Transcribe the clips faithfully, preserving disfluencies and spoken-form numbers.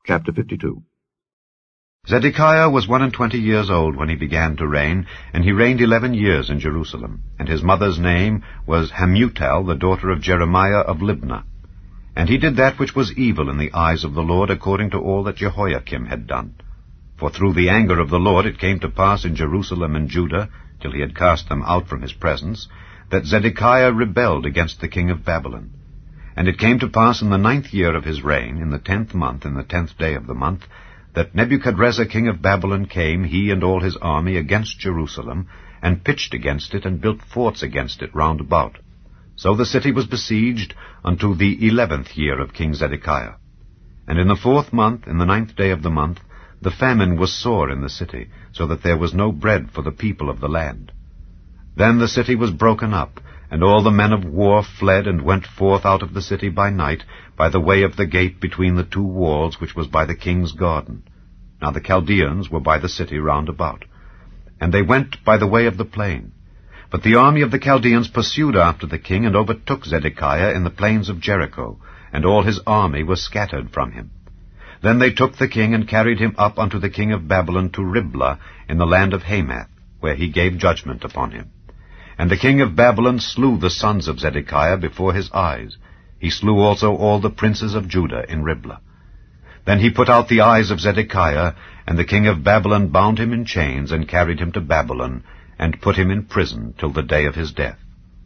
Chapter fifty-two. Zedekiah was one and twenty years old when he began to reign, and he reigned eleven years in Jerusalem. And his mother's name was Hamutal, the daughter of Jeremiah of Libnah. And he did that which was evil in the eyes of the Lord, according to all that Jehoiakim had done. For through the anger of the Lord it came to pass in Jerusalem and Judah, till he had cast them out from his presence, that Zedekiah rebelled against the king of Babylon. And it came to pass in the ninth year of his reign, in the tenth month, in the tenth day of the month, that Nebuchadrezzar king of Babylon came, he and all his army, against Jerusalem, and pitched against it, and built forts against it round about. So the city was besieged unto the eleventh year of King Zedekiah. And in the fourth month, in the ninth day of the month, the famine was sore in the city, so that there was no bread for the people of the land. Then the city was broken up, and all the men of war fled and went forth out of the city by night, by the way of the gate between the two walls, which was by the king's garden. Now the Chaldeans were by the city round about. And they went by the way of the plain. But the army of the Chaldeans pursued after the king, and overtook Zedekiah in the plains of Jericho, and all his army was scattered from him. Then they took the king, and carried him up unto the king of Babylon to Riblah, in the land of Hamath, where he gave judgment upon him. And the king of Babylon slew the sons of Zedekiah before his eyes. He slew also all the princes of Judah in Riblah. Then he put out the eyes of Zedekiah, and the king of Babylon bound him in chains, and carried him to Babylon, and put him in prison till the day of his death.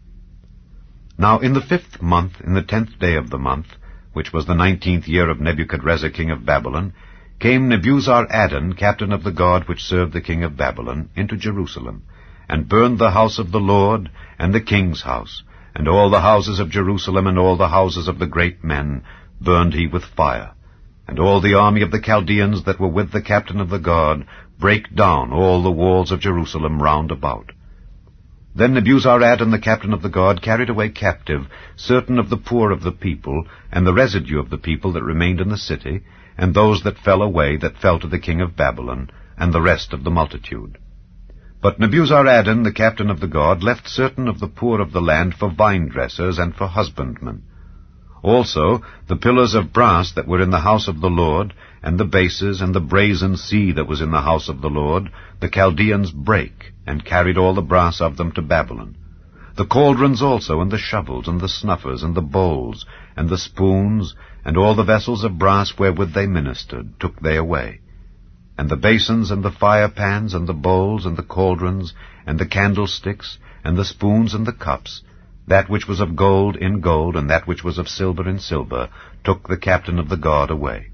Now in the fifth month, in the tenth day of the month, which was the nineteenth year of Nebuchadrezzar king of Babylon, came Nebuzaradan, captain of the guard which served the king of Babylon, into Jerusalem, and burned the house of the Lord, and the king's house, and all the houses of Jerusalem, and all the houses of the great men, burned he with fire. And all the army of the Chaldeans that were with the captain of the guard brake down all the walls of Jerusalem round about. Then Nebuzaradan the captain of the guard carried away captive certain of the poor of the people, and the residue of the people that remained in the city, and those that fell away that fell to the king of Babylon, and the rest of the multitude. But Nebuzaradan, the captain of the guard, left certain of the poor of the land for vine-dressers and for husbandmen. Also the pillars of brass that were in the house of the Lord, and the bases, and the brazen sea that was in the house of the Lord, the Chaldeans brake, and carried all the brass of them to Babylon. The cauldrons also, and the shovels, and the snuffers, and the bowls, and the spoons, and all the vessels of brass wherewith they ministered, took they away. And the basins, and the fire-pans, and the bowls, and the cauldrons, and the candlesticks, and the spoons, and the cups, that which was of gold in gold, and that which was of silver in silver, took the captain of the guard away.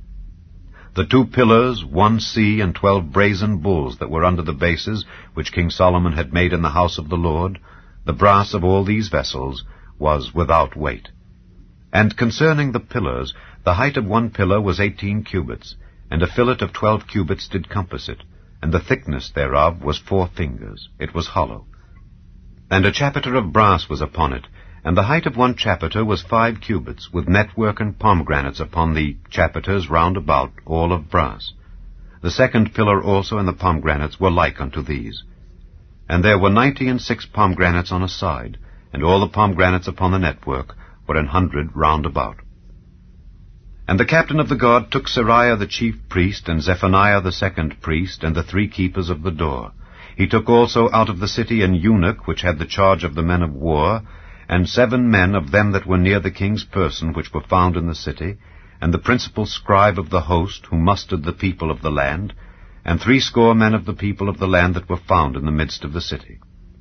The two pillars, one sea, and twelve brazen bulls that were under the bases, which King Solomon had made in the house of the Lord, the brass of all these vessels was without weight. And concerning the pillars, the height of one pillar was eighteen cubits, and a fillet of twelve cubits did compass it, and the thickness thereof was four fingers. It was hollow. And a chapiter of brass was upon it, and the height of one chapiter was five cubits, with network and pomegranates upon the chapiters round about, all of brass. The second pillar also and the pomegranates were like unto these. And there were ninety and six pomegranates on a side, and all the pomegranates upon the network were an hundred round about. And the captain of the guard took Seraiah the chief priest, and Zephaniah the second priest, and the three keepers of the door. He took also out of the city an eunuch, which had the charge of the men of war, and seven men of them that were near the king's person, which were found in the city, and the principal scribe of the host, who mustered the people of the land, and threescore men of the people of the land that were found in the midst of the city.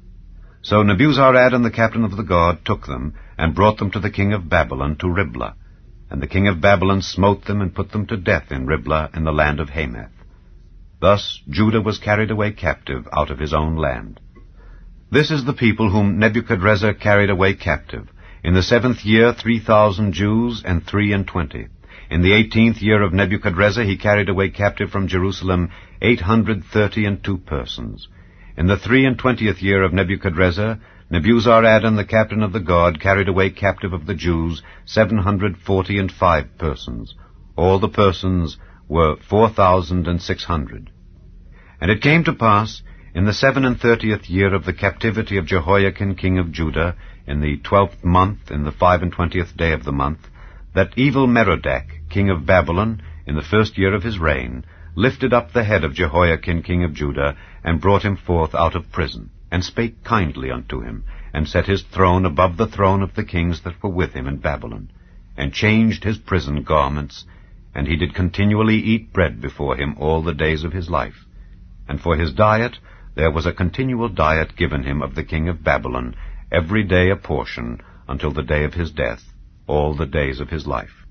So Nebuzaradan the captain of the guard took them, and brought them to the king of Babylon to Riblah. And the king of Babylon smote them, and put them to death in Riblah in the land of Hamath. Thus Judah was carried away captive out of his own land. This is the people whom Nebuchadrezzar carried away captive. In the seventh year three thousand Jews and three and twenty. In the eighteenth year of Nebuchadrezzar he carried away captive from Jerusalem eight hundred thirty and two persons. In the three and twentieth year of Nebuchadrezzar, Nebuzaradan the captain of the guard carried away captive of the Jews seven hundred forty and five persons. All the persons were four thousand and six hundred. And it came to pass, in the seven and thirtieth year of the captivity of Jehoiakim king of Judah, in the twelfth month, in the five and twentieth day of the month, that evil Merodach, king of Babylon, in the first year of his reign, lifted up the head of Jehoiakim king of Judah, and brought him forth out of prison, and spake kindly unto him, and set his throne above the throne of the kings that were with him in Babylon, and changed his prison garments, and he did continually eat bread before him all the days of his life. And for his diet there was a continual diet given him of the king of Babylon, every day a portion, until the day of his death, all the days of his life.